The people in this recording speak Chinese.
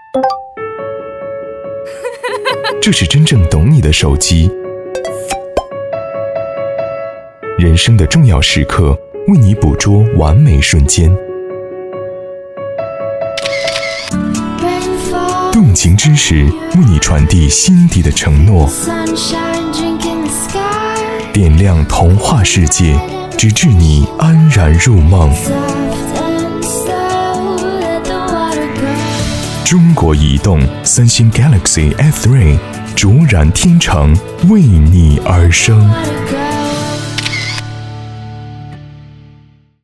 这是真正懂你的手机。人生的重要时刻，为你捕捉完美瞬间。动情知识，为你传递心底的承诺。点亮童话世界，直至你安然入梦。中国移动三星 Galaxy S3 卓然天成，为你而生。